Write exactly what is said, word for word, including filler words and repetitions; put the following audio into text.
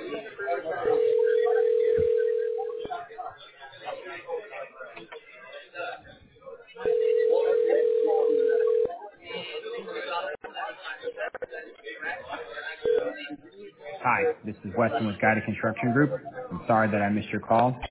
Hi, this is Weston with Guided Construction Group. I'm sorry that I missed your call.